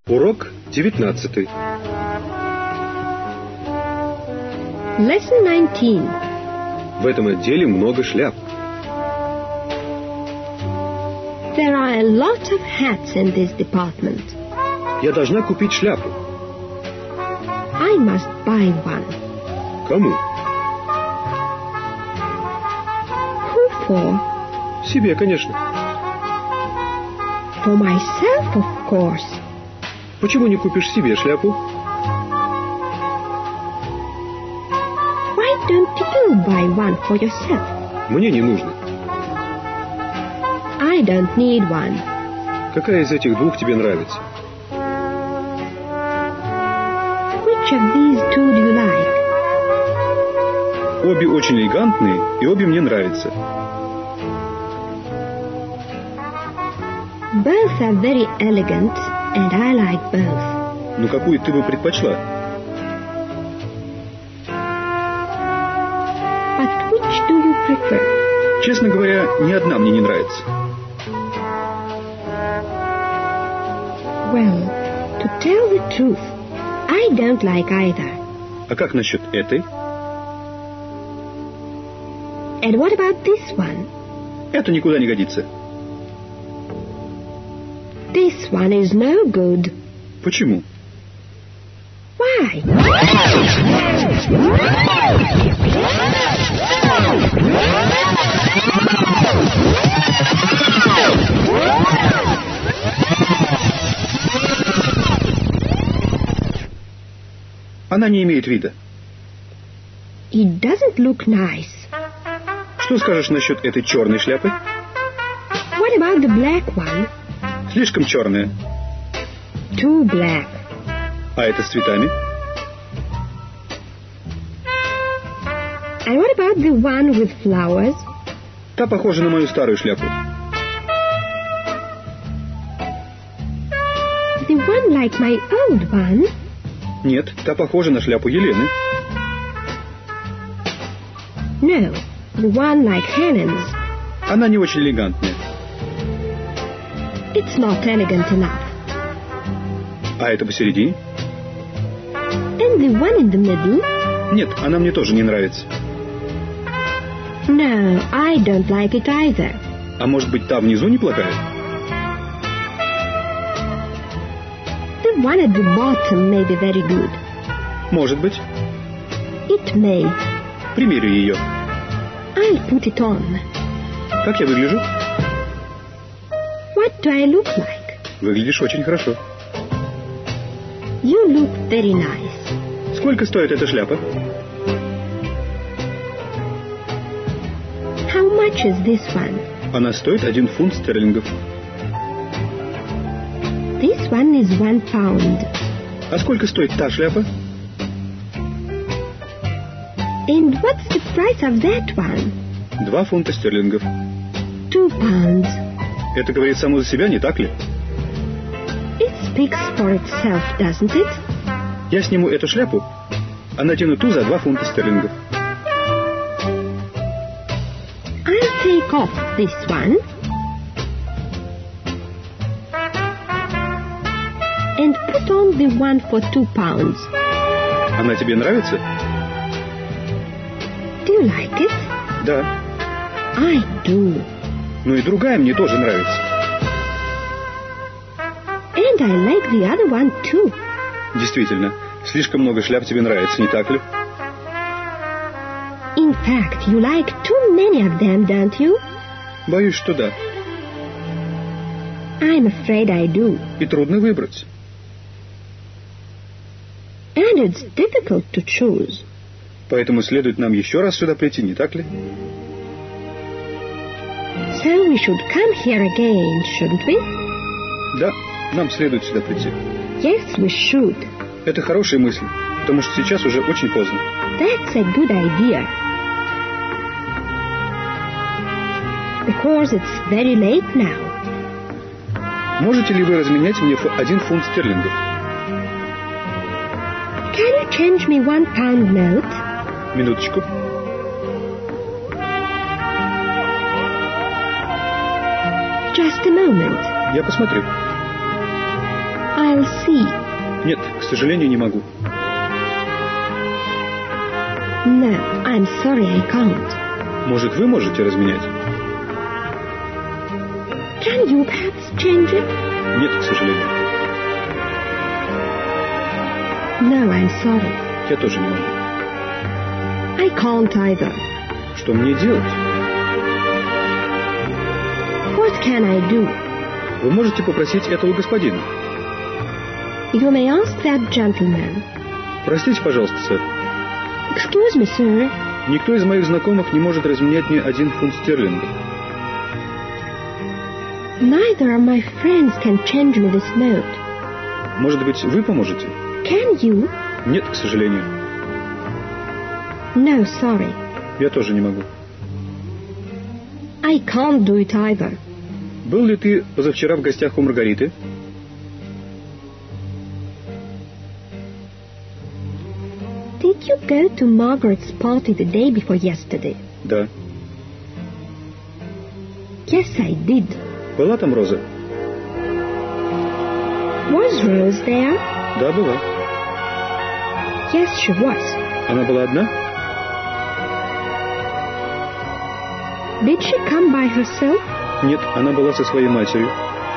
Урок 19. Lesson 19. В этом отделе много шляп. There are a lot of hats in this department. Я должна купить шляпу. I must buy one. Кому? Who for? Себе, конечно. For myself, of course. Почему не купишь себе шляпу? Why don't you buy one for yourself? Мне не нужно. I don't need one. Какая из этих двух тебе нравится? Which of these two do you like? Обе очень элегантные, и обе мне нравятся. Both are very elegant, and I like both. Но какую ты бы предпочла? But which do you prefer? Честно говоря, ни одна мне не нравится. Well, to tell the truth, I don't like either. А как насчет этой? And what about this one? Это никуда не годится. This one is no good. Почему? Why? Она не имеет вида. It doesn't look nice. Что скажешь насчет этой черной шляпы? What about the black one? Слишком черная. Too black. А это с цветами? And what about the one with flowers? Та похожа на мою старую шляпу. The one like my old one? Нет, та похожа на шляпу Елены. No, the one like Helen's. Она не очень элегантная. It's not elegant enough. А это посередине? And the one in the middle? Нет, она мне тоже не нравится. No, I don't like it either. А может быть, та внизу неплохая? The one at the bottom may be very good. Может быть. It may. Примерю ее. I'll put it on. Как я выгляжу? What do I look like? Выглядишь очень хорошо. You look very nice. Сколько стоит эта шляпа? How much is this one? Она стоит 1 фунт стерлингов. This one is 1 pound. А сколько стоит та шляпа? And what's the price of that one? 2 фунта стерлингов. 2 pounds. Это говорит само за себя, не так ли? It speaks for itself, doesn't it? Я сниму эту шляпу, а надену ту за 2 фунта стерлингов. I'll take off this one and put on the one for 2 pounds. Она тебе нравится? Do you like it? Да. I do. Ну и другая мне тоже нравится. And I like the other one too. Действительно, слишком много шляп тебе нравится, не так ли? In fact, you like too many of them, don't you? Боюсь, что да. I'm afraid I do. И трудно выбрать. And it's difficult to choose. Поэтому следует нам еще раз сюда прийти, не так ли? So we should come here again, shouldn't we? Да, нам следует сюда прийти. Yes, we should. Это хорошая мысль, потому что сейчас уже очень поздно. That's a good idea. Because it's very late now. Можете ли вы разменять мне 1 фунт стерлингов? Can you change me 1 pound note? Минуточку. Just a moment. Я посмотрю. I'll see. Нет, к сожалению, не могу. No, I'm sorry, I can't. Может, вы можете разменять? Can you perhaps change it? Нет, к сожалению. No, I'm sorry. Я тоже не могу. I can't either. Что мне делать? What can I do? Вы можете попросить этого господина. You may ask that gentleman. Простите, пожалуйста, сэр. Excuse me, sir. Никто из моих знакомых не может разменять мне 1 фунт стерлингов. Neither of my friends can change me this note. Может быть, вы поможете? Can you? Нет, к сожалению. No, sorry. Я тоже не могу. I can't do it either. Был ли ты позавчера в гостях у Маргариты? Did you go to Margaret's party the day before yesterday? Да. Yes, I did. Была там Роза? Was Rose there? Да, была. Yes, she was. Она была одна? Did she come by herself? Нет, она была со своей матерью.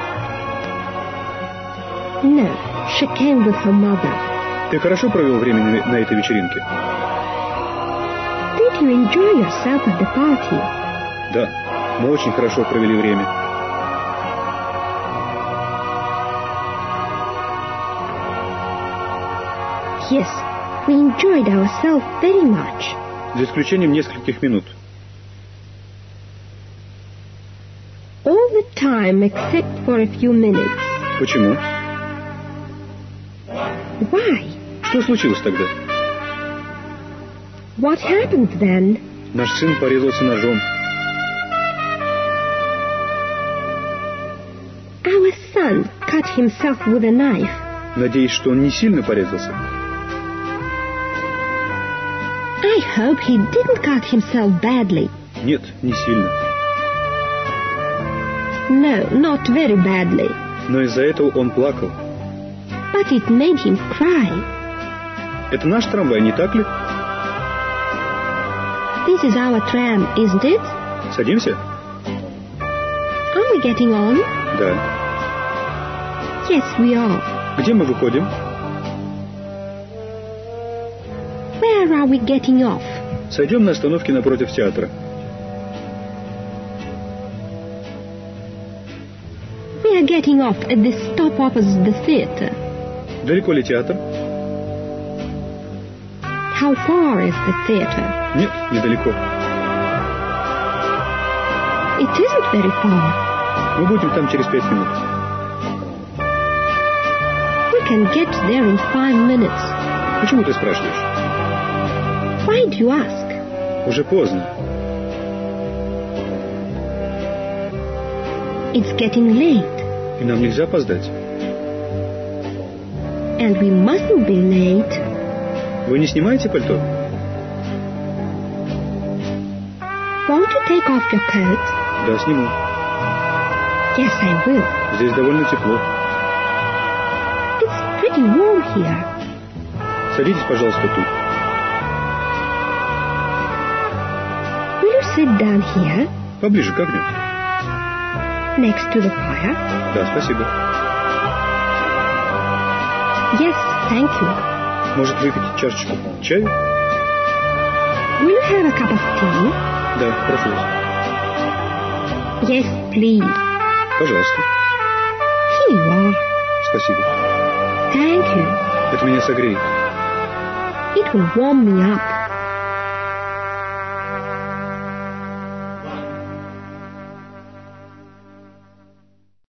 No, she came with her mother. Ты хорошо провел время на этой вечеринке? Did you enjoy yourself at the party? Да, мы очень хорошо провели время. Yes, we enjoyed ourselves very much. За исключением нескольких минут. All the time except for a few minutes. Почему? Why? Что случилось тогда? What happened then? Наш сын порезался ножом. Our son cut himself with a knife. Надеюсь, что он не сильно порезался. I hope he didn't cut himself badly. Нет, не сильно. No, not very badly. Но из-за этого он плакал. But it made him cry. Это наш трамвай, не так ли? This is our tram, isn't it? Садимся? Are we getting on? Да. Yes, we are. Где мы выходим? Where are we getting off? Сойдем на остановке напротив театра. We are getting off at the stop opposite the theatre. Далеко ли театр? How far is the theatre? Нет, недалеко. It isn't very far. Мы будем там через 5 минут. We can get there in 5 minutes. Почему ты спрашиваешь? Why do you ask? Уже поздно. It's getting late. И нам нельзя опоздать. And we mustn't be late. Вы не снимаете пальто? Want to take off your coat? Да, сниму. Yes, I will. Здесь довольно тепло. It's pretty warm here. Садитесь, пожалуйста, тут. Will you sit down here? Поближе к огню. Next to the fire? Да, спасибо. Yes, thank you. Может, выпить чашечку чаю? Will you have a cup of tea? Да, прошу вас. Yes, please. Пожалуйста. Here you are. Спасибо. Thank you. Это меня согреет. It will warm me up.